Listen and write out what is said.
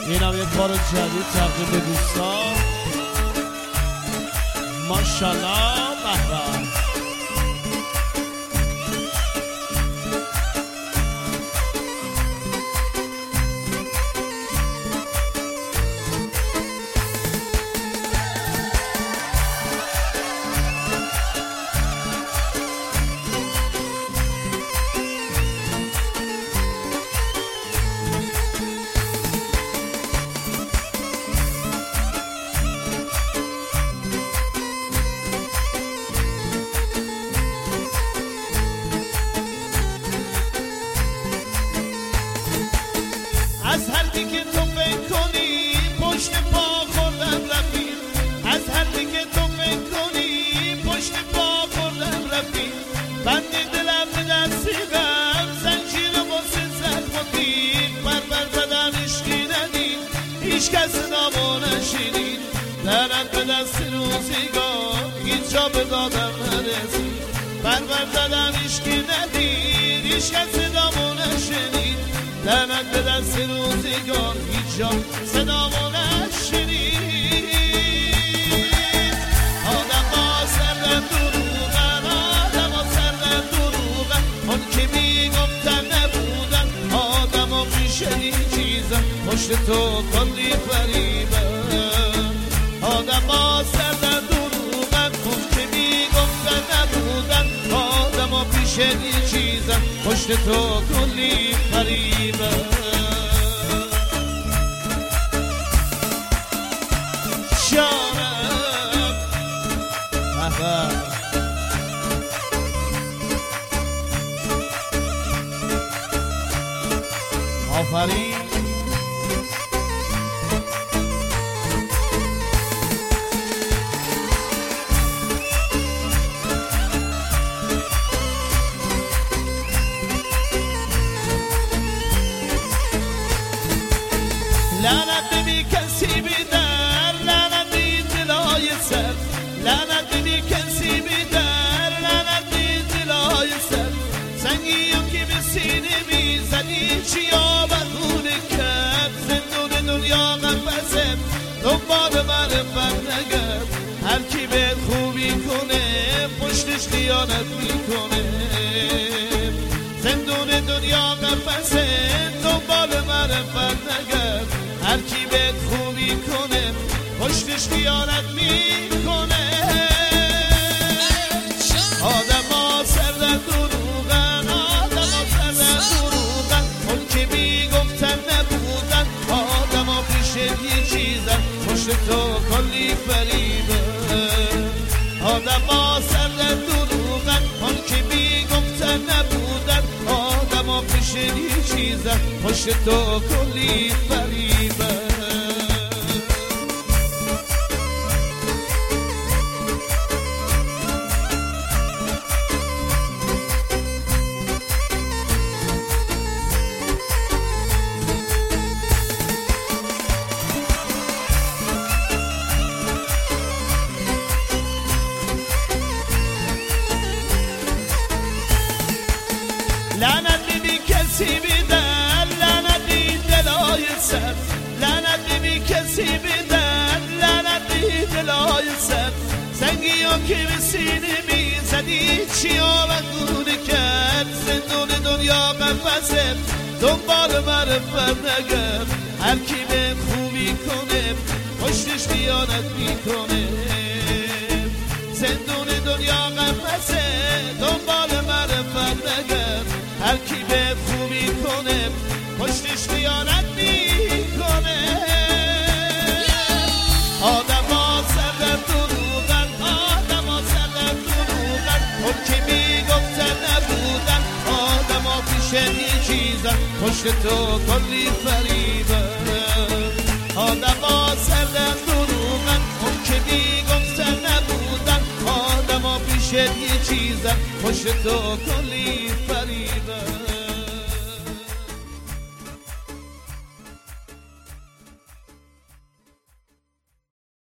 اینم یک بار جدید تقدیم به دوستان. ماشاءالله. به‌به. از هر دیگه تو فکر کنی پشت پا خوردم رفتی، از هر دیگه تو فکر کنی پشت پا خوردم رفتی، بندی دلم به دستیدم زنجیر واسه زخم و تیر، بربر زدم عشقی ندید هیچ کس صدامو نشنید، درد به دست روزگار هیچ جا به دادم نرسید، بربر زدم عشقی ندید هیچ کس صدامو نشنید، لعنت به دست روزگار هیچ جا صدامو نشنید. آدما سردن دروغن، آدما سردن دروغن، اون که میگفتن نبودن، آدما پیش این چیزن پشت تو کلی فریبن، آدما سردن دروغن، اون که میگفتن نبودن، آدما پیش این چیزن پشت تو کلی فریبه. شانم آفرین. لعنت بی کسی بیدر، لعنت بی دلای سر، لعنت بی کسی بیدر، لعنت بی دلای سر، سنگیم که به سینه میزنی چیا بخونه کرد، زندون دنیا قفصه دنبال معرفت نگرد، هر کی به خوبی کنه پشتش خیانت میکنه، زندون دنیا قفصه دنبال معرفت نگرد، هر کی به خوبی کنه پشتش خیانت میکنه، آدما سردن دروغن، آدما سردن دروغن، اون که میگفتن نبودن، آدما پیش یه چیزن پشت تو کلی فریبن، آدما سردن دروغن، اون که میگفتن نبودن، آدما پیش یه چیزن پشت تو کلی فریبن. لعنت بی کسی بیدر، لعنت بی دلای سر، لعنت بی کسی بیدر، لعنت بی دلای سر، سنگی ها که به سینه میزدی چیا بخونه کرد، زندون دنیا قفصه دنبال معرفت نگرد، هر کی به خوبی کنه پشتش خیانت میکنه، زندون دنیا قفصه دنبال معرفت نگرد، هر کی به خوبی کنه پشتش خیانت میکنه، آدما سردن دروغن، آدما سردن دروغن، اون که میگفتن نبودن، آدما پیش یه چیزن پشت تو کلی فریبن، آدما سردن دروغن، اون که میگفتن نبودن، آدما پیش یه چیزن پشت تو کلی